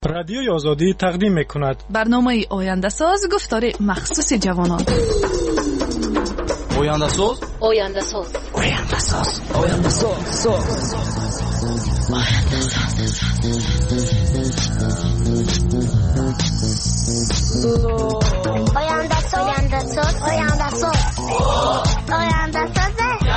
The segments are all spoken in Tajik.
رادیوی آزادی تقدیم می‌کند برنامه آینده ساز گفتار مخصوص جوانان. آینده ساز آینده ساز آینده ساز آینده ساز آینده ساز آینده ساز آینده ساز آینده ساز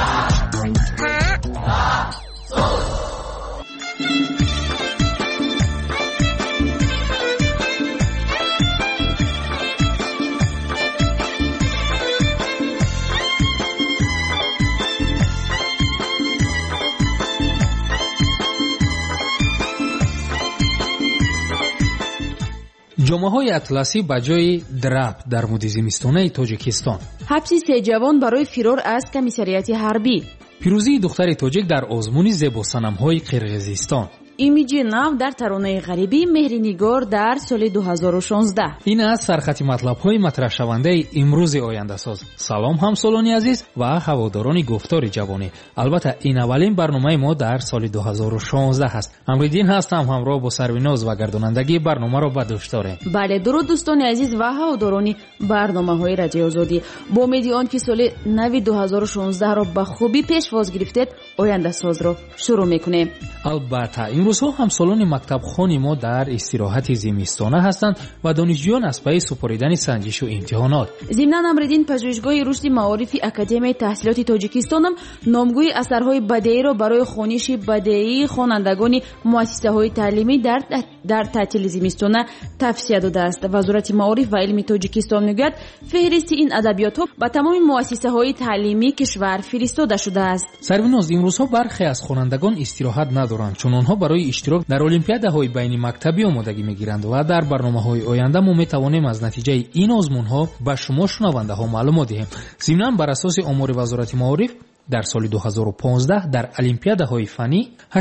ҷомаҳои атласӣ ба ҷои драб дар мудди зимистонаи тоҷикистон. ҳабси се ҷавон барои фирор аз комиссарияти ҳарбӣ. пирӯзии духтари тоҷик дар озмуни зебосанамҳои қирғизистон. имиҷи нав дар таронаи ғарибӣ меҳринигор дар соли 2016. ин аст сархати матлабҳои матраҳшавандаи имрӯзи ояндасоз. салом ҳамсолони азиз ва ҳаводорони гуфтори ҷавонӣ. албатта ин аввалин барномаи мо дар соли 2016 аст. амриддин ҳастам, ҳамроҳ бо сарвиноз ва гардонандагии барномаро ба дӯш дорем. бале, дуруд дӯстони азиз ва ҳаводорони барномаҳои радиои озодӣ. бо умеди он ки соли нави 2016-ро ба хубӣ пешвоз гирифтед, ояндасозро шурӯъ мекунем. албатта имрӯзҳо ҳамсолони мактабхони мо дар истироҳати зимистона ҳастанд ва донишҷӯён аз пайи супоридани санҷишу имтиҳонот. зимнан амриддин пажӯҳишгоҳи рушди маорифи академияи таҳсилоти тоҷикистонам номгӯи асарҳои бадеиро барои хониши бадеии хонандагони муассисаҳои таълимӣ дар таътили зимистона тавсия додааст. вазорати маориф ва илми тоҷикистон мегӯяд феҳристи ин адабиётҳо ба тамоми муассисаҳои таълимии кишвар фиристода шудааст. сарвиноз, имрӯзҳо бархе аз хонандагон истироҳат надоранд, чун онҳо барои иштирок дар олимпиадаҳои байни мактабӣ омодагӣ мегиранд ва дар барномаҳои оянда мо метавонем аз натиҷаи ин озмунҳо ба шумо шунавандаҳо маълумот диҳем. зимнан бар асоси омори вазорати маориф дар соли 2015 дар олимпиадаҳои фанӣ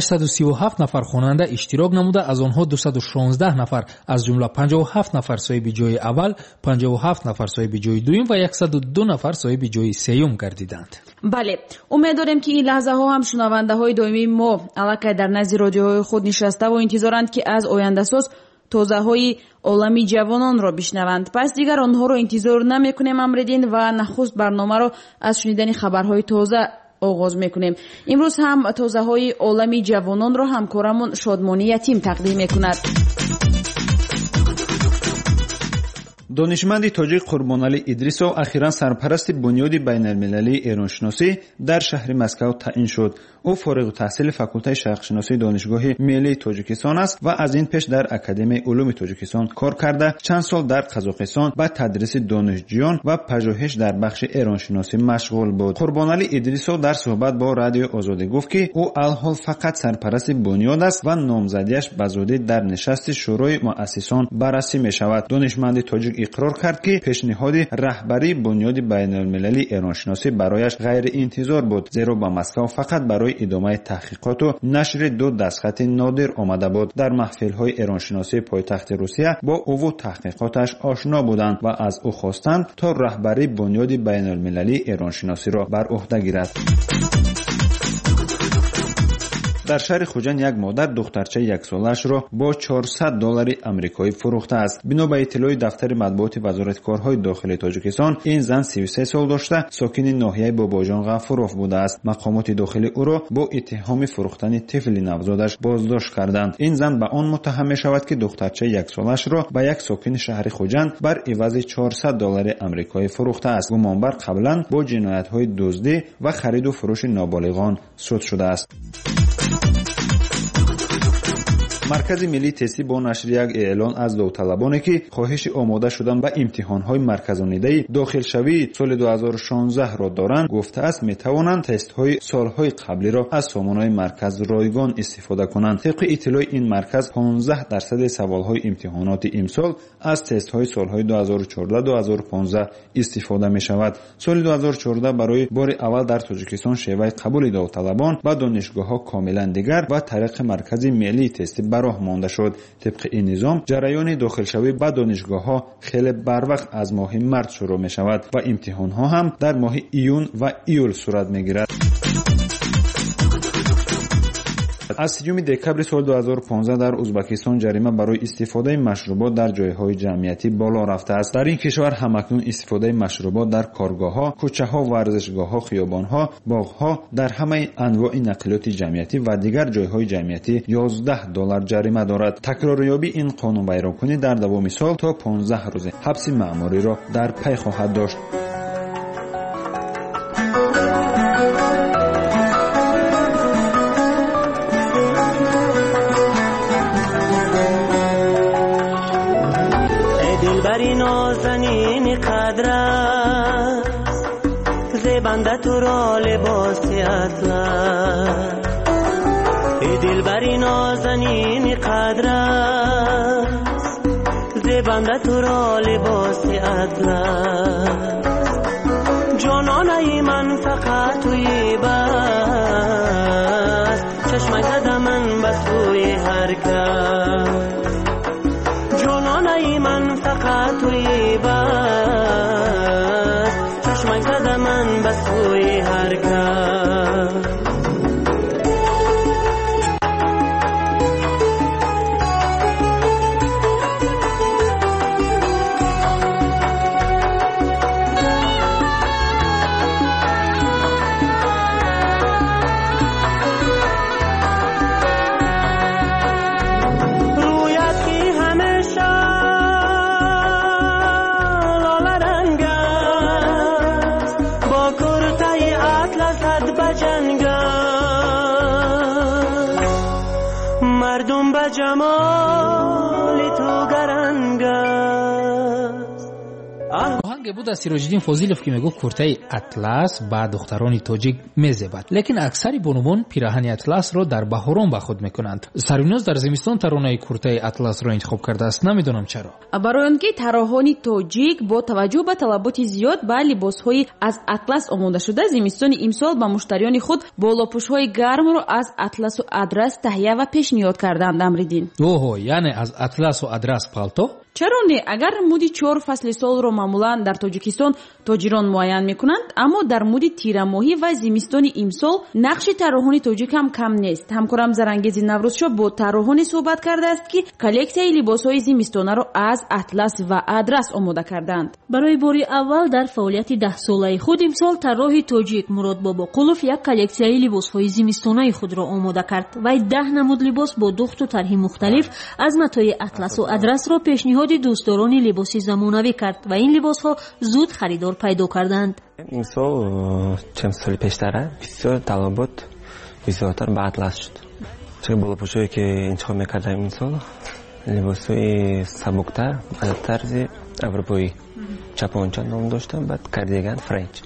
837 нафар хонанда иштирок намуда, аз онҳо 216 нафар аз ҷумла 57 нафар соҳиби ҷойи аввал, 57 нафар соҳиби ҷойи дуюм ва 102 нафар соҳиби ҷойи сеюм гардиданд. бале, умед дорем ки ин лаҳзаҳо ҳам шунавандаҳои доимии мо аллакай дар назди родиоҳои худ нишаставу интизоранд ки аз ояндасоз тозаҳои олами ҷавононро бишнаванд. пас дигар онҳоро интизор намекунем амридин ва нахуст барномаро аз шунидани хабарҳои тоза оғоз мекунем. имрӯз ҳам тозаҳои олами ҷавононро ҳамкорамон Шодмони Ятим тақдим мекунад. донишманди тоҷик Қурбоналӣ Идрисов ахиран сарпарасти бунёди байналмилалии эроншиносӣ дар шаҳри Москав таъин шуд. ӯ фориғутаҳсили факултаи шарқшиносии донишгоҳи миллии Тоҷикистон аст ва аз ин пеш дар Академияи улуми Тоҷикистон кор карда, чанд сол дар Қазоқистон ба тадриси донишҷӯён ва пажӯҳиш дар бахши эроншиносӣ машғул буд. Қурбоналӣ Идрисов дар суҳбат бо Радиои Озодӣ гуфт ки ӯ алҳол фақат сарпарасти бунёд аст ва номзадиаш ба зудӣ дар нишасти шӯрои муассисон баррасӣ мешавад. донишманди тоҷик иқрор кард ки пешниҳоди раҳбарии бунёди байналмилалии эроншиносӣ барояш ғайриинтизор буд, зеро ба Москав фақат барои идомаи таҳқиқоту нашри ду дастхати нодир омада буд. дар маҳфилҳои эроншиносии пойтахти Русия бо ӯву таҳқиқоташ ошно буданд ва аз ӯ хостанд то раҳбарии бунёди байналмилалии эроншиносиро бар уҳда гирад. дар шаҳри Хуҷанд як модар духтарчаи яксолаашро бо $400 амрикоӣ фурӯхтааст. бино ба иттилои дафтари матбуоти вазорати корҳои дохилии Тоҷикистон, ин зан 33 сол дошта сокини ноҳияи Бобоҷон Ғафуров будааст. мақомоти дохилӣ ӯро бо иттиҳоми фурӯхтани тифли навзодаш боздошт карданд. ин зан ба он муттаҳам мешавад ки духтарчаи яксолаашро ба як сокини шаҳри Хуҷанд бар ивази $400 амрикоӣ фурӯхтааст. гумонбар қаблан бо ҷиноятҳои дуздӣ ва хариду фурӯши ноболиғон суд шудааст. маркази миллии тестӣ бо нашри як эълон аз довталабоне ки хоҳиши омода шудан ба имтиҳонҳои марказонидаи дохилшавии соли 2016-ро доранд, гуфтааст метавонанд тестҳои солҳои қаблиро аз сомонаи марказ ройгон истифода кунанд. тибқи иттилои ин марказ 15% саволҳои имтиҳоноти имсол аз тестҳои солҳои 2014-2015 истифода мешавад. соли 2014 барои бори аввал дар Тоҷикистон шеваи қабули довталабон ба донишгоҳҳо комилан дигар ва тариқи маркази миллии тестӣ бароҳ монда шуд. тибқи ин низом ҷараёни дохилшавӣ ба донишгоҳҳо хеле барвақт аз моҳи март шурӯъ мешавад ва имтиҳонҳо ҳам дар моҳи июн ва июл сурат мегирад. از 30 دکامبر سال 2015 در ازبکستان جریمه برای استفاده مشروبات در جایهای جمعیتی بالا رفته است. در این کشور همکنون استفاده مشروبات در کارگاه‌ها، کوچه‌ها، ورزشگاه‌ها، خیابان‌ها، باغ‌ها، در همه انواع نقلیات جمعیتی و دیگر جایهای جمعیتی $11 جریمه دارد. تکراریابی این قانون بیرانکنی در دوام سال تا 15 روز حبس مأموری را در پی خواهد داشت. دلبری نازنین قدر است زبنده تو را لباس اطلس. ای دلبری نازنین قدر است زبنده تو را لباس اطلس. جانانه من فقط توی بس چشمک زده من به سوی هر کس. جانانه من فقط توی بس چشمک زده من به سوی هر کس. مردم به جمال تو گرنگ است. آهنگ بود از سیراج‌الدین فاضلов که میگفت کورتای اطلس با دختران تاجیک میزبد، لیکن اکثر بانوان پیراهن اطلس را در بهاران با خود میکنند. سریناز در زمستان ترانه کورتای اطلس را انتخاب کرده است، نمیدونم چرا. برای آنکه طراحان تاجیک با توجه به طلبات زیاد با لباس‌های از اطلس آماده شده زمستان امسال به مشتریان خود بالاپوش‌های گرم را از اطلس و ادرس تهیه و پیشنهاد کردند. امریدین اوه، یعنی از اطلس و ادرس پالتو؟ چرا نه؟ اگر مودی 4 فصل سال رو معمولا در تاجیکستان تاجران معین میکنند، اما در مودی تیر ماهی و زمستان امسال نقش طراحان تاجیک هم کم نیست. همکارم زرانگیز نوروزشاه با طراحان صحبت کرده است که کلکسیای لباس‌های زمستانه را از اطلس و ادرس آماده کردند. برای بار اول در فعالیت 10 ساله خود امسال طراح تاجیک مراد باباقولوف یک کلکسیای لباس‌های زمستانه خود را آماده کرد و 10 نمود لباس با دخت و طرح مختلف از متای اطلس و ادرس را پیشنهاد دوستداران لباس زمانوی کرد و این لباس‌ها زود خریدار پیدا کردند. امسال چند سال پیشتر بسیار طلبات زیادتر به اطلس شد. چه بالاپوشایی که انتخاب می‌کردم امسال لباس‌های سبکتر به طرز اروپایی چپانچه نام داشتن، بعد کاردیگان فرنچ.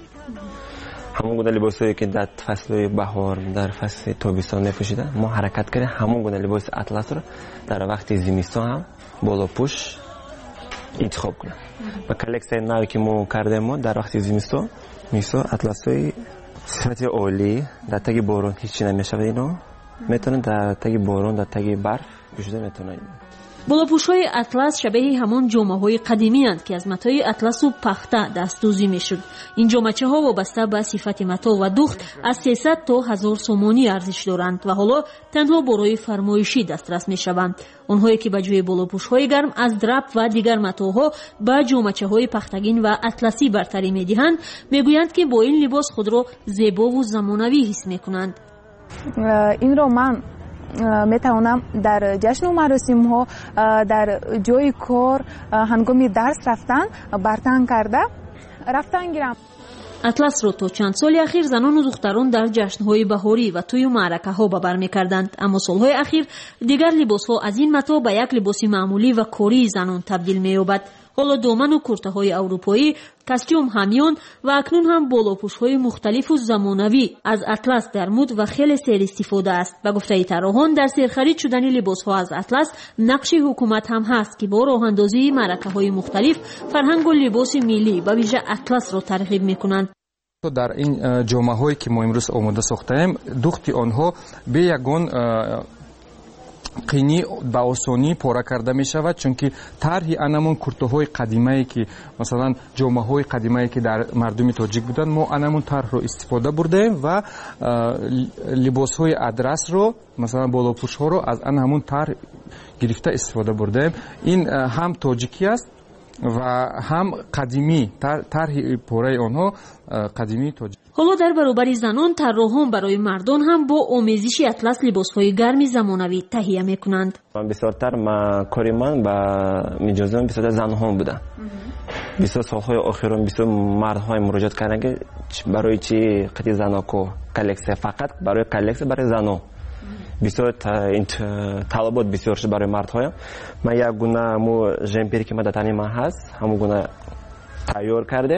همون گونه لباسایی که در فصل بهار در فصل تابستان می‌پوشیدن ما حرکت کردیم همون گونه لباس اطلس را در وقت زمستان هم بالاپوش انتخاب کنم. و کلکسیای نوی که ما کردیم ما در وقت زمستان میسا اطلس‌های صفت عالی در تگ باران هیچی نمیشود، اینا میتونن در تگ باران در تگ برف پوشیده میتونن. بالاپوش‌های اطلس شبیه همان جامه‌های قدیمی اند که از متای اطلس و پخته دستدوزی میشد. این جامه‌ها وابسته به صفت متا و دوخت از 300 تا 1000 سومانی ارزش دارند و حالا تنها برای فرمایشی دسترس میشوند. آنهایی که به جای بالاپوش‌های گرم از درپ و دیگر متاها به جامه‌های پختگین و اطلسی برتری می‌دهند، میگویند که با این لباس خود را زیبا و زمانوی حس می‌کنند. این رو من میتوانم در جشن و مراسم ها در جای کار هنگام درس رفتن برتن کرده رفتن گیرم. اطلس را تا چند سال اخیر زنان و دختران در جشن‌های بهاری و توی معرکه‌ها به بر می‌کردند، اما سال‌های اخیر دیگر لباس‌ها از این متا به یک لباس معمولی و کاری زنان تبدیل می‌یابد. حالا دامن و کرته‌های اروپایی، کاستوم همیان و اکنون هم بالاپوش‌های مختلف و زمانوی از اطلس در مد و خیلی سیر استفاده است. و گفته طراحان در سرخرید شدن لباس‌ها از اطلس نقش حکومت هم هست که با راه‌اندازی معرکه‌های مختلف فرهنگ و لباس ملی و ویژه اطلس را ترغیب می‌کنند. در این جامه‌هایی که ما امروز آماده ساختیم دخت آنها به یگان қини ба осонӣ пора карда мешавад, чунки тарҳи анамон куртаҳои қадимае ки масалан ҷомаҳои қадимае ки дар мардуми тоҷик буданд, мо анамон тарҳро истифода бурдаем ва либосҳои адрасро масалан болопӯшҳоро аз ҳамун тарҳ гирифта истифода бурдаем. ин ҳам тоҷикӣ аст ва ҳам қадимӣ, тарҳи пораи онҳо қадимии тоҷик. ҳоло дар баробари занон тарроҳон барои мардон ҳам бо омезиши атлас либосҳои гарми замонавӣ таҳия мекунанд. бисёртар кори ман ба миҷозон бисёртар занҳо буда. бисёр солҳои охирон бисёр мардҳо муроҷиат карданд ки барои чи қити заноко коллексия, фақат барои коллексия барои зано. бисёр талабот бисёр шуд барои мардҳоям. ман як гуна мо жемпери ки мадатани ман ҳаст, ҳамон гуна тайёр карде.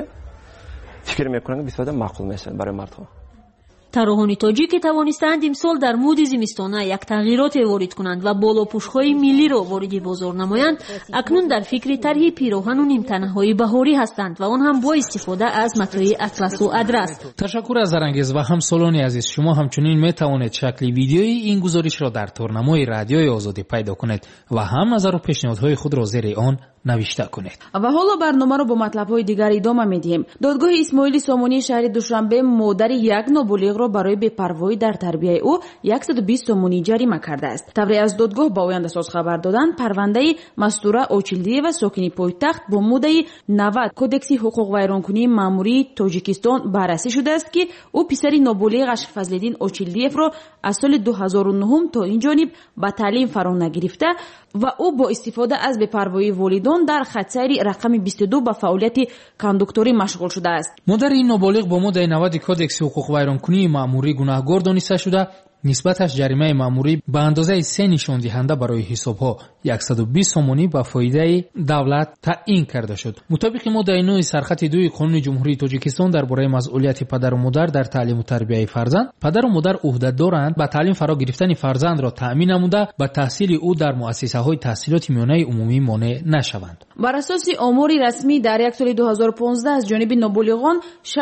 фикр мекунам ки бисёр маъқул мешавад барои мардҳо. тарроҳони тоҷик ки тавонистаанд имсол дар муди зимистона як тағйироте ворид кунанд ва болопӯшҳои миллиро вориди бозор намоянд, акнун дар фикри тарҳи пироҳану нимтанаҳои баҳорӣ ҳастанд ва он ҳам бо истифода аз матои атласу адрас. ташаккур аз Зарангез ва ҳамсолони азиз. шумо ҳамчунин метавонед шакли видеои ин гузоришро дар торнамои радиои Озодӣ пайдо кунед ва ҳам назару пешниҳодҳои худро зери он навишта кунед. ва ҳоло барномаро бо матлабҳои дигар идома медиҳем. додгоҳи Исмоили Сомонии шаҳри Душанбе модари як ноболиғро барои бепарвоӣ дар тарбияи ӯ 120 сомонӣ ҷарима кардааст. тавре аз додгоҳ ба Ояндасоз хабар доданд, парвандаи Мастура Очилдиева сокини пойтахт бо моддаи 90 кодекси ҳуқуқвайронкунии маъмурии Тоҷикистон баррасӣ шудааст, ки ӯ писари ноболиғаш Фазлиддин Очилдиевро аз соли 2009 то инҷониб ба таълим фаро нагирифта ва ӯ бо истифода аз бепарвоии волидон дар хатсайри рақами 22 ба фаъолияти кондукторӣ машғул шудааст. модари ин ноболиғ бо моддаи 90 кодекси ҳуқуқвайронкунии маъмурӣ гунаҳгор дониста шуда, нисбаташ ҷаримаи маъмурӣ ба андозаи 3 нишондиҳанда барои ҳисобҳо 120 сомонӣ ба фоидаи давлат таъин карда шуд. мутобиқи моддаи 9 сархати 2 қонуни ҷумҳурии Тоҷикистон дар бораи масъулияти падару модар дар таълиму тарбияи фарзанд, падару модар ӯҳдадоранд ба таълим фаро гирифтани фарзандро таъмин намуда ба таҳсили ӯ дар муассисаҳои таҳсилоти миёнаи умумӣ монеъ нашаванд. бар асоси омори расмӣ дар як соли 2015 аз ҷониби ноболиғон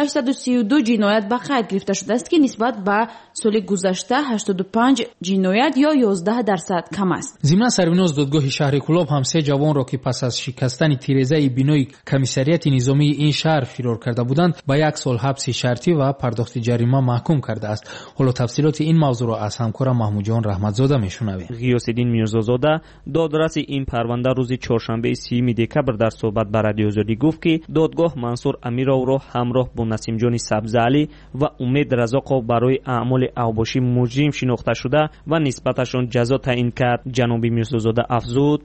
632 ҷиноят ба қайд гирифта шудааст, ки нисбат ба соли гузашта 85 ҷиноят ё 11% кам аст. зимна сарвиноз додгоҳи шаҳри Кӯлоб ҳам 3 ҷавонро ки пас аз шикастани тирезаи бинои комиссарияти низомии ин шаҳр фирор карда буданд, ба 1 сол ҳабси шартӣ ва пардохти ҷарима маҳкум кардааст. ҳоло тафсилоти ин мавзӯъро аз ҳамкорам Маҳмудҷон Раҳматзода мешунавем. ғиёсиддин Мирзозода, додраси ин парванда рӯзи чоршанбеи 30 декабр дар суҳбат ба Радиои Озодӣ гуфт, ки додгоҳ Мансур Амировро ҳамроҳ бо Насимҷони Сабзалӣ ва Умед Разоқов барои аъмоли авбошӣ муҷрим шинохта шуда ва нисбаташон ҷазо таъин кард. ҷаноби Мирзозода афзуд: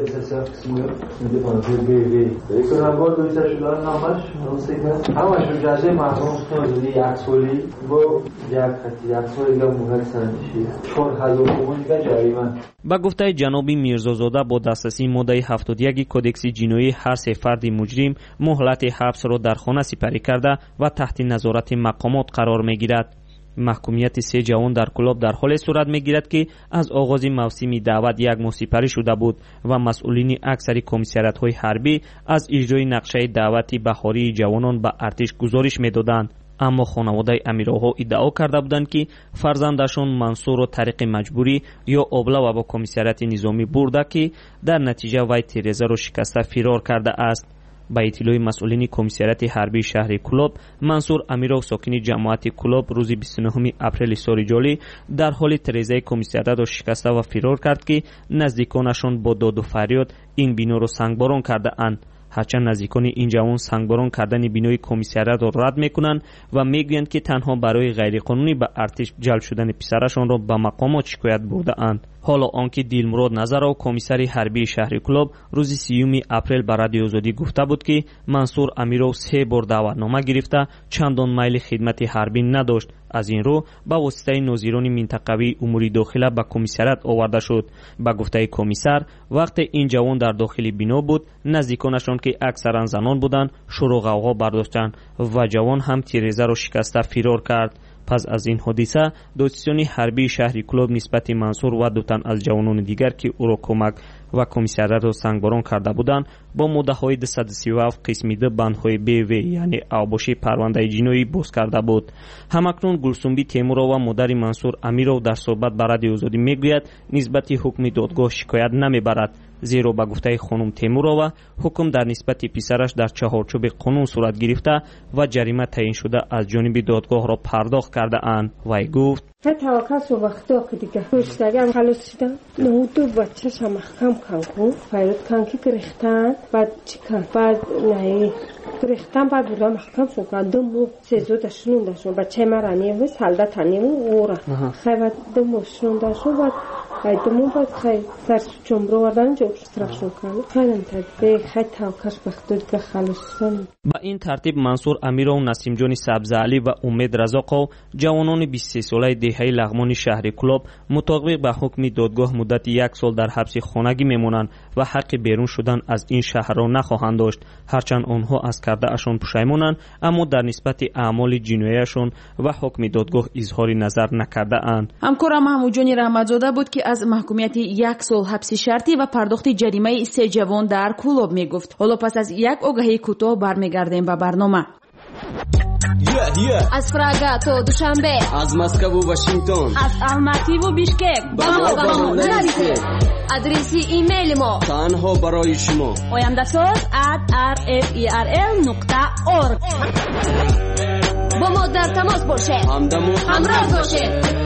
ба гуфтаи ҷаноби Мирзозода, бо дастрасии моддаи 71 кодекси ҷиноӣ ҳар се фарди муҷрим муҳлати ҳабсро дар хона сипарӣ карда ва таҳти назорати мақомот қарор мегирад. маҳкумияти 3 ҷавон дар Кӯлоб дар ҳоле сурат мегирад, ки аз оғози мавсими даъват 1 моҳ сипарӣ шуда буд ва масъулини аксари комиссариятҳои ҳарбӣ аз иҷрои нақшаи даъвати баҳории ҷавонон ба артиш гузориш медоданд. аммо хонаводаи амироҳо иддао карда буданд, ки фарзандашон Мансурро тариқи маҷбурӣ ё облава ба комиссарияти низомӣ бурда, ки дар натиҷа вай тирезаро шикаста фирор карда аст. ба иттилои масъулини комиссарияти ҳарбии шаҳри Кӯлоб, Мансур Амиров сокини ҷамоати Кӯлоб рӯзи 29 апрели соли ҷолӣ дар ҳоли тирезаи комиссариятро шикаста ва фирор кард, ки наздиконашон бо доду фарёд ин биноро сангборон кардаанд. ҳарчанд наздикони ин ҷавон сангборон кардани бинои комиссариятро рад мекунанд ва мегӯянд, ки танҳо барои ғайриқонунӣ ба артиш ҷалб шудани писарашонро ба мақомот шикоят бурдаанд. ҳоло он ки Дилмурод Назаров, комиссари ҳарбии шаҳри Кӯлоб, рӯзи 30 апрел ба Радиои Озодӣ гуфта буд, ки Мансур Амиров 3 бор даъватнома гирифта, чандон майли хидмати ҳарбӣ надошт. аз ин рӯ ба воситаи нозирони минтақавии умури дохила ба комиссарият оварда шуд. ба гуфтаи комиссар, вақте ин ҷавон дар дохили бино буд, наздиконашон ки аксаран занон буданд, шурӯ ғавғо бардоштанд ва ҷавон ҳам тирезаро шикаста фирор кард. پس از این حادثه دادستانی حربی شهر کلوب نسبت منصور و دو تن از جوانان دیگر که او را کمک و کمیسریات را سنگباران کرده بودند با مده‌های 237 قسم د بندهای BV یعنی اوباشی پرونده جنایی باز کرده بود. همکنون گلسنبی تیمورا و مادر منصور امیرو در صحبت با رادیو آزادی میگوید نسبت حکم دادگاه شکایت نمیبرد، زیرا به گفته خانم تیمورова حکم در نسبت پسرش در چهارچوب قانون صورت گرفته و جریمه تعیین شده از جانب دادگاه را پرداخت کرده اند. وی گفت توقف وقتا که دیگه مشتگم خلاص شدم نهودو بچه‌ش محکم کن فایرت کن که گرفتن بعد چیکار بعد نه گرفتن بعد بودم محکم شد دمو سزو داشتون بچه من رانیه سالدا تانیه اورا خیلی دمو شون داشتون بعد دمو بعد خیلی سر چمرو وردن جو استراشون کنه خیلی تدبیر خیلی توقف وقتا دیگه خلاص شدم. با این ترتیب منصور امیرو، نسیم جان سبزعلی و امید رزاقو جوانان 23 ساله دهه لغمان شهر کلوب مطابق به حکم دادگاه مدت 1 سال در حبس خانگی میمونند و حق بیرون شدن از این شهر را نخواهند داشت. هرچند آنها از کرده اشون پشیمانند اما در نسبت اعمال جناییشون و حکم دادگاه اظهار نظر نکرده اند. همکارم محمودجان رحمتزاده بود که از محکومیت 1 سال حبس شرطی و پرداخت جریمه 3 جوان در کلوب میگفت. حالا پس از یک آگهی کوتاه برمیگردیم به برنامه. از پراگا تا دوشنبه، از مسکو و واشنگتن، از الماتی و بیشکک با ما نرسید. آدرس ایمیل ما تنها برای شما oyandasaz@rferl.org. با ما در تماس باشید، همراه باشید.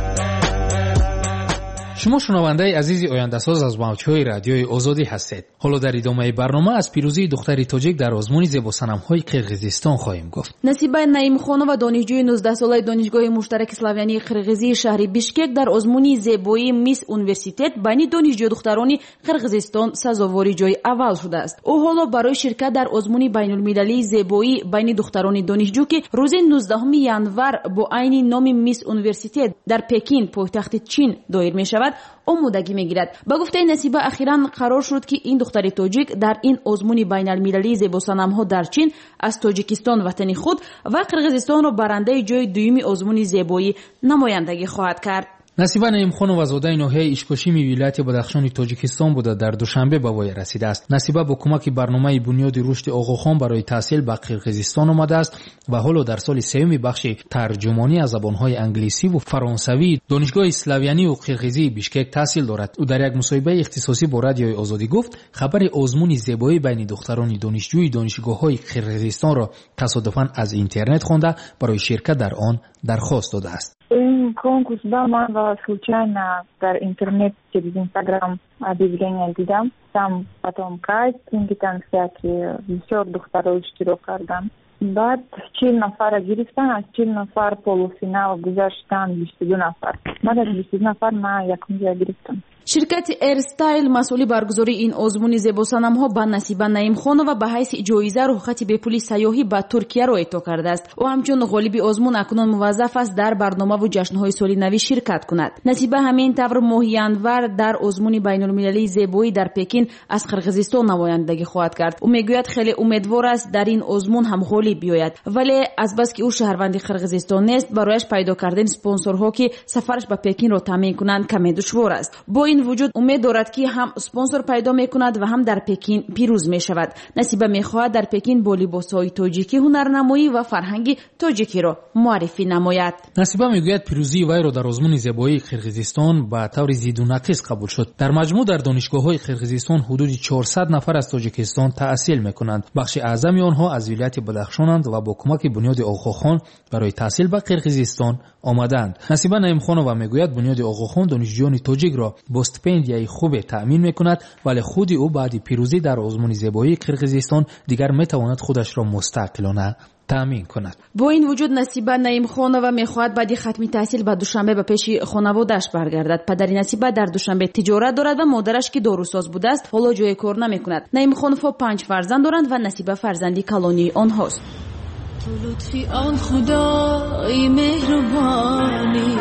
شما شنونده عزیزی آینده‌ساز از موج‌های رادیوی آزادی هستید. حالا در ادامه برنامه از پیروزی دختری تاجیک در آزمون زیباسنم‌های قرقیزستان خواهیم گفت. نصیبه نعیمخانова دانشجوی 19 ساله دانشگاه مشترک اسلاویانی قرقیزی شهر بیشکک در آزمون زیبایی میس اونیورسیتет بین دانشجو دخترانی قرقیزستان سزاواری جای اول شده است. او حالا برای شرکت در آزمون بین‌المللی زیبایی بین دختران دانشجو که روز 19 ینور با عین نام میس اونیورسیتت در پکین پایتخت چین دایر می‌شود آمادگی میگیرد. با گفته نصیبه اخیراً قرار شد که این دختر تاجیک در این آزمون بین‌المللی زیباسنم‌ها در چین از تاجیکستان وطن خود و قرقیزستان را برنده جای دوم آزمون زیبایی نمایندگی خواهد کرد. نصیبه نعیمخانова زاده ناحیه اشکاشیمی ولایت بدخشان تاجیکستان بوده در دوشنبه به وی رسیده است. نصیبه با کمک برنامه بنیاد رشد آقاخان برای تحصیل به قرقیزستان آمده است و حالا در سال سوم بخش ترجمانی از زبان‌های انگلیسی و فرانسوی دانشگاه اسلاویانی و قرقیزی بیشکک تحصیل دارد. او در یک مصاحبه اختصاصی با رادیوی آزادی گفت خبر آزمون زیبایی بین دختران دانشجوی دانشگاه‌های قرقیزستان را تصادفاً از اینترنت خوانده برای شرکت در آن درخواست داده است. این конкурс был, man случайно در интернет через Instagram объявление دیدم. Там потом кастинги, там всякие бисёр духтарой штирок кардам. بعد 40 نفر گرفتن، از 40 نفر پولوفینال گذاشتن 22 نفر. بعد از 22 نفر من یکم جا گرفتم. شرکت ایرستایل مسئول برگزاری این آزمون زیباسنم‌ها به نصیبه نعیمخانова به حیث جایزه رخصت به پول سیاحی به ترکیه را اعطا کرده است. او همچون غالب آزمون اکنون موظف است در برنامه و جشن‌های سالی نو شرکت کند. نصیبه همین طور ماه ینور در آزمون بین‌المللی زیبایی در پکین از قرقیزستان نمایندگی خواهد کرد. او میگوید خیلی امیدوار است در این آزمون هم غالب بیاید، ولی از بس که او شهروند قرقیزستان نیست برایش پیدا کردن اسپانسرها که سفرش به پکین را تامین کنند کمی دشوار است. با این وجود امید دارد که هم اسپانسر پیدا میکند و هم در پکین پیروز میشود. نصیبه میخواهد در پکین با لباسهای تاجیکی هنرنمایی و فرهنگ تاجیکی را معرفی نماید. نصیبه میگوید پیروزی وی را در آزمون زیبایی قرقیزستان به طور زید و نقیص قبول شد. در مجموع در دانشگاه‌های قرقیزستان حدود 400 نفر از تاجیکستان تحصیل میکنند. بخش اعظم آنها از ولایت بدخشانند و با کمک بنیاد آقاخان برای تحصیل به قرقیزستان آمدند. نصیبه نعیمخانова میگوید بنیاد آقاخان دانشجویان تاجیک را با استیپندیای خوب تأمین میکند، ولی خود او بعد پیروزی در آزمون زیبایی قرقیزستان دیگر میتواند خودش را مستقلانه تأمین کند. با این وجود نصیبه نعیمخانова میخواهد بعد ختم تحصیل به دوشنبه به پیش خانواده‌اش برگردد. پدر نصیبه در دوشنبه تجارت دارد و مادرش که داروساز بوده است حالا جای کار نمیکند. نعیمخانova 5 فرزند دارند و نصیبه فرزندی کلانی آنهاست. تو لطفی آن خدای مهربانی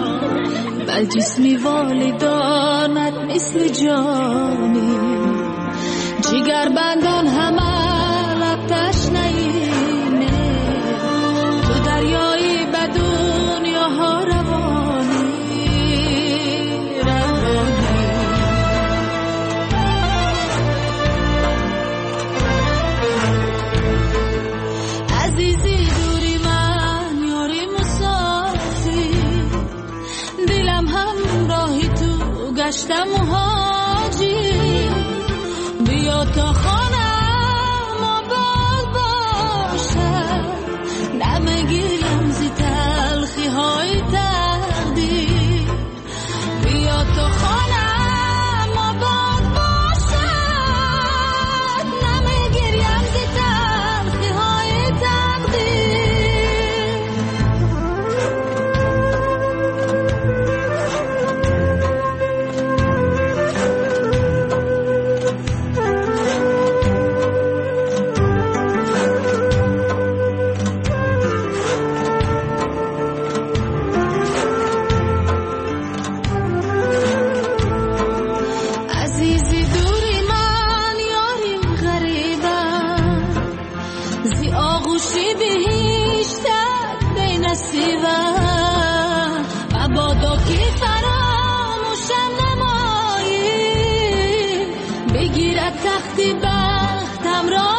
بل جسمی والدانت مثل جانی جگر بندان همه لب تشنهینه تو دریایی بدون تا خانم آباد باشد نمیگیرم زی تلخی های تقدیر بیا تا خانم آباد باشد نمیگیرم زی تلخی های تقدیر تختی بختم را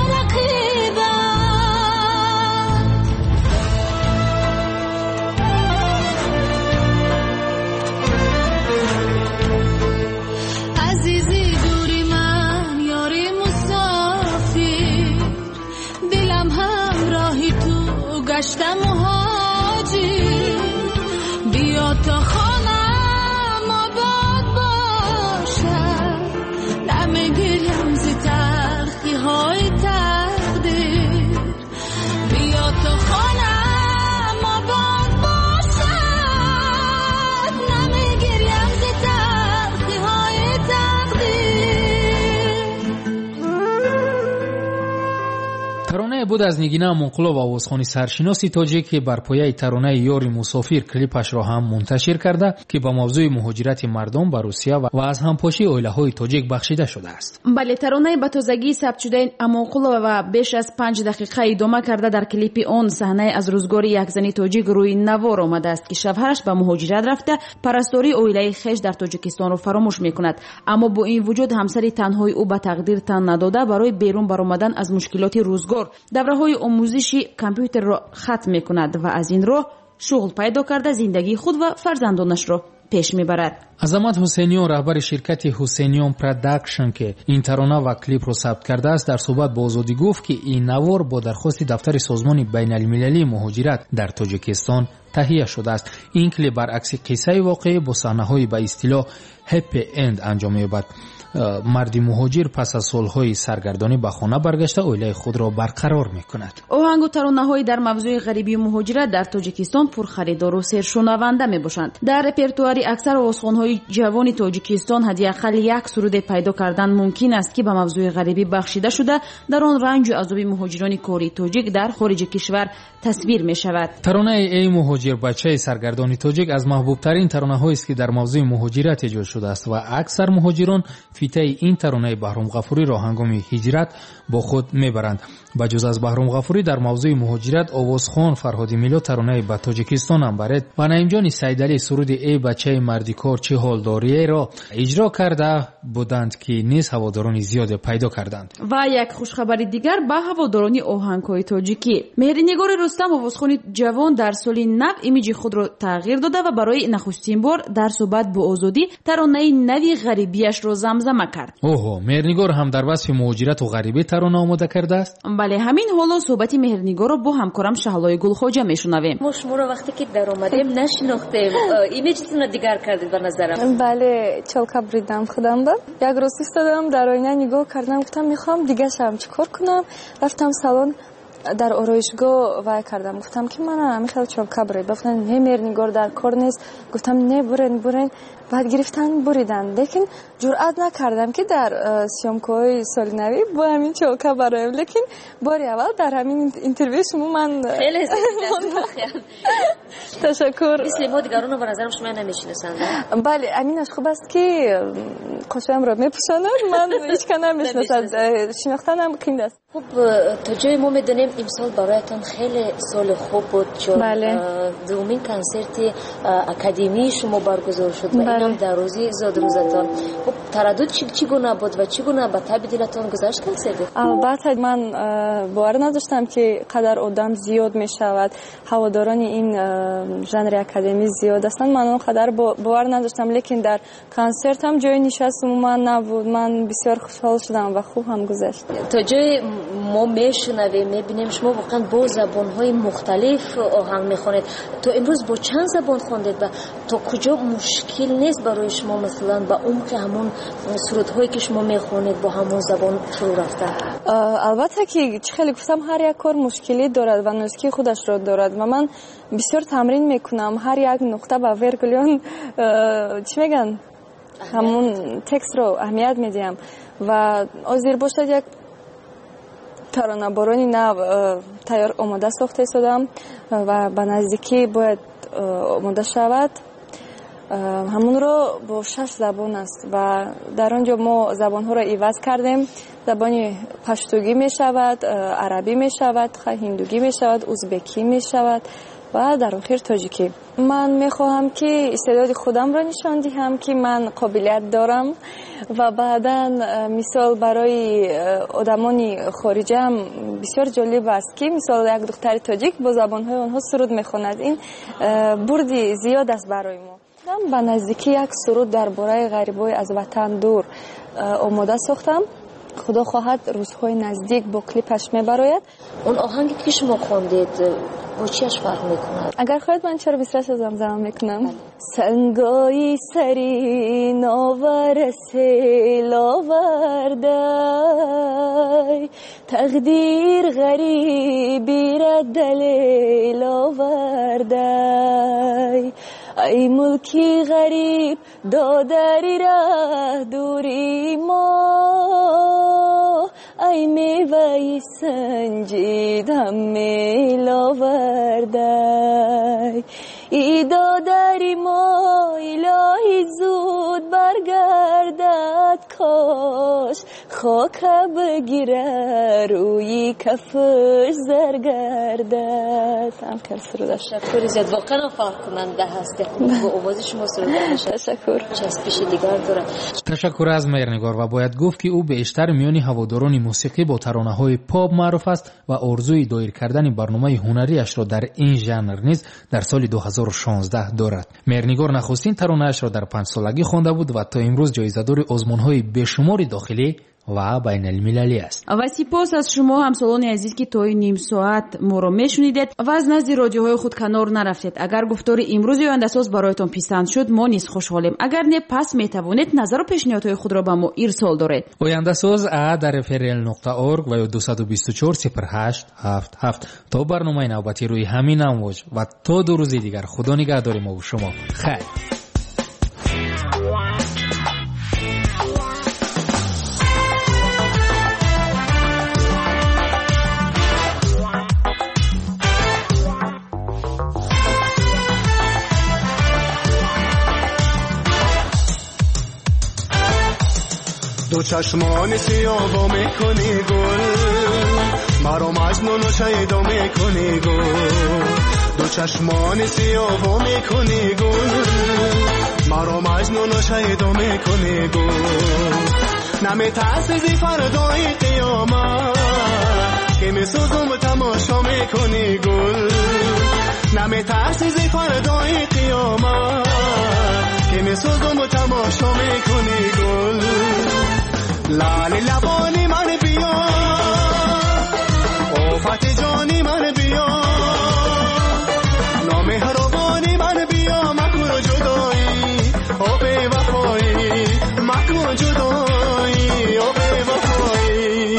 رقیبم عزیزی دوری من یاری مسافر دلم همراهی تو گشتم مهاجر بیا تا خانم آباد باشد نمیگیرم زی تلخی های تقدیر بیا تا خانم آباد باشد نمیگیرم زی تلخی های تقدیر. ترانه بود از نگینه منقلاب آوازخوانی سرشناسی تاجیک که بر پایه ترانه یاری مسافر کلیپش را هم منتشر کرده که با موضوع مهاجرت مردم به روسیه و از همپاشی اویله‌های تاجیک بخشیده شده است. بله، ترانه به تازگی ثبت شده منقلاب و بیش از 5 دقیقه ادامه کرده در کلیپ آن صحنه از روزگار یک زن تاجیک روی نوار آمده است که شوهرش به مهاجرت رفته پرستاری اویله خویش در تاجیکستان را فراموش میکند، اما با این وجود همسر تنهای او به تقدیر تن نداده برای بیرون برآمدن از مشکلات روزگار دوره‌های آموزشی کامپیوتر را ختم میکند و از این راه شغل پیدا کرده زندگی خود و فرزندانش را پیش میبرد. عظمت حسینیان رهبر شرکت حسینیان پروداکشن که این ترانه و کلیپ را ثبت کرده است در صحبت با آزادی گفت که این نوار با درخواست دفتر سازمان بین المللی مهاجرت در تاجیکستان تهیه شده است. این کلیپ برعکس قصه واقعی با صحنه‌های به اصطلاح هپی اند انجام می‌یابد. مردی مهاجر پس از سالهای سرگردانی به خانه برگشته اویله خود را برقرار میکند. آهنگ و ترانه‌های در موضوع غریبی مهاجرت در تاجیکستان پرخریدار و سرشنونده میباشند. در رپرتوار اکثر آوازخوان‌های جوان تاجیکستان حداقل یک سرود پیدا کردن ممکن است که به موضوع غریبی بخشیده شده در آن رنج و عذاب مهاجران کاری تاجیک در خارج کشور تصویر میشود. ترانه ای مهاجر بچه سرگردانی تاجیک از محبوب ترین ترانه‌هایی است که در موضوع مهاجرت اجرا شده است و اکثر مهاجران فیته این ترانه بهرام غفوری را هنگام هجرت با خود میبرند. بجز از بهرام غفوری در موضوع مهاجرت آوازخوان فرهادی میلاد ترانه به تاجیکستان هم برد و نعیمجان سیدعلی سرود ای بچه مردی کار چه حال داری را اجرا کرده بودند که نیز هواداران زیاد پیدا کردند. و یک خوشخبر دیگر به هواداران آهنگ‌های تاجیکی، مهرنگار رستم آوازخوان جوان در سال نو ایمیج خود را تغییر داده و برای نخستین بار در صحبت با آزادی ترانه نوی غریبیش را زمزمه کرد. اوه، مهرنگار هم در وصف مهاجرت و غریبی ترانه آماده کرده است. بله، همین حالا صحبت مهرنگار را با همکارم شهلای گلخواجه میشنویم. ما شما را وقتی که در اومدیم نشناختیم، ایمیجتون را دیگر کردید به نظرم. بله، چالکا بریدم خودم را. یک روز ایستادم در آینه نگاه کردم، گفتم میخوام دیگه شم چیکار کنم. رفتم سالن در آرایشگاه وای کردم، گفتم که من همیشه چالکا برید. گفتن نه مهرنگار در کار نیست. گفتم نه برین. بعد گرفتن بریدن، لیکن جرئت نکردم که در سیامکوی سال نوی با همین چالکا برایم. لیکن باری اول در همین اینترویو شما من خیلی تشکر. مثل ما دیگران رو به نظرم شما نمیشناسند. بله، امینش خوب است که خوشم را میپوشاند، من هیچ کنم نمیشناسد، شناختنم قند است. خب تا جای ما میدونیم امسال برایتان خیلی سال خوب بود چون دومین کنسرت اکادمی شما برگزار شد و اینم در روزی زاد روزتان. خب تردد چگونه بود و چگونه به تب دلتان گذشت کنسرت؟ البته من باور نداشتم که قدر آدم زیاد می شود، هواداران این ژانر اکادمی زیاد هستند. من اون قدر باور نداشتم، لیکن در کنسرت هم جای نشست من نبود. من بسیار خوشحال شدم و خوب هم گذشت. تا جای ما میشنویم میبینیم شما واقعا با زبان‌های مختلف آهنگ میخونید. تو امروز با چند زبان خوندید و تا کجا مشکل نیست برای شما مثلا با عمق همون سرودهایی که شما میخونید با همون زبان فرو رفتن؟ البته که خیلی گفتم هر یک کار مشکلی دارد و نوسکی خودش را دارد و من بسیار تمرین میکنم. هر یک نقطه با ورگلیون چی میگن همون تکست رو اهمیت میدیم و آزیر باشد یک ترانه بارانی نو تیار آماده ساخته شدم و به نزدیکی باید آماده شود. همون رو با 6 زبان است و در آنجا ما زبان ها را عوض کردیم. زبان پشتوگی می شود، عربی می شود، هندوگی می شود، ازبکی می شود و در آخر تاجیکی. من می خواهم که استعداد خودم را نشان دهم که من قابلیت دارم و بعدا مثال برای آدمان خارجی هم بسیار جالب است که مثال یک دختر تاجیک با زبان‌های آنها سرود می‌خواند. این بردی زیاد است برای ما. من به نزدیکی یک سرود درباره غریبای از وطن دور آماده ساختم. خدا خواهد روزهای نزدیک با کلیپش میبراید. اون آهنگی که شما خوندید با چیش فرق میکنه؟ اگر خواهید من چرا بیشترش زمزمه میکنم. سنگای سری ناور سیل آوردای، تقدیر غریبی را دلیل آوردای، ای ملکی غریب دادری را دوری ما، ای میوه سنجیدم میل آوردی، ای دادری ما الهی زود برگردد، کاش خاک بگیره روی کفش زرگردد. هم که سرودش شکر زیاد واقعا فرق کننده هست که با آواز شما سروده میشه. تشکر. چسبش دیگر داره. تشکر از مهرنگار و باید گفت که او بیشتر میان هواداران موسیقی با ترانه‌های پاپ معروف است و آرزوی دایر کردن برنامه هنریش را در این ژانر نیز در سال 2016 دارد. مهرنگار نخستین ترانه‌اش را در 5 سالگی خوانده بود و تا امروز جایزه‌دار آزمون‌های بیشماری داخلی و بین المللی است. و سپاس از شما همسالان عزیز که تا نیم ساعت ما را میشنیدید و از نزد رادیوهای خود کنار نرفتید. اگر گفتار امروز آینده‌ساز برایتان پسند شد ما نیز خوشحالیم. اگر نه پس میتوانید نظر و پیشنهادهای خود را به ما ارسال دارید. آینده‌ساز @rfrl.org و 2240877 تا برنامه نوبتی روی همین امواج و تا 2 روز دیگر خدا نگهدار ما و شما. خیر. دو چشمان سیاه با میکنی گل، مرا مجنون و شیدا میکنی گل. دو چشمان سیاه با میکنی گل، مرا مجنون و شیدا میکنی گل. نمیترسی فردای قیامت که میسوزم و تماشا میکنی گل. نمیترسی فردای قیامت که میسوزم و تماشا میکنی گل. لالی لبانی من بیا، آفت جانی من بیا، نامهربانی من بیا، مکن جدایی او بی وفایی، مکن جدایی او بی وفایی.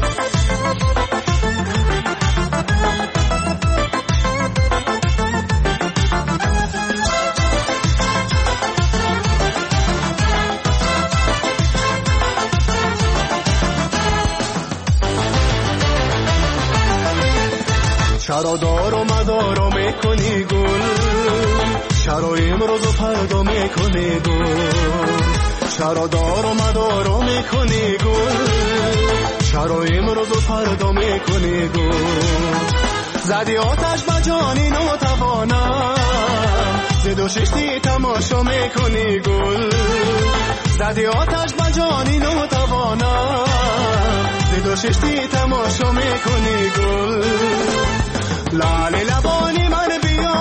چرا دار و مدارو میکنی گل، چرا امروز و فردا میکنی گل. چرا دار و مدارو میکنی گل، چرا امروز و فردا میکنی گل زدی آتش به جانی ناتوانم زد و ششتی تماشا میکنی گل زدی آتش به جانی ناتوانم زد و ششتی تماشا میکنی گل لعل لبانی من بیا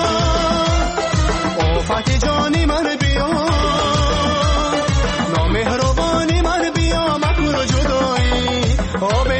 آفت جانی من بیا نامهربانی من بیا مکن جدایی آب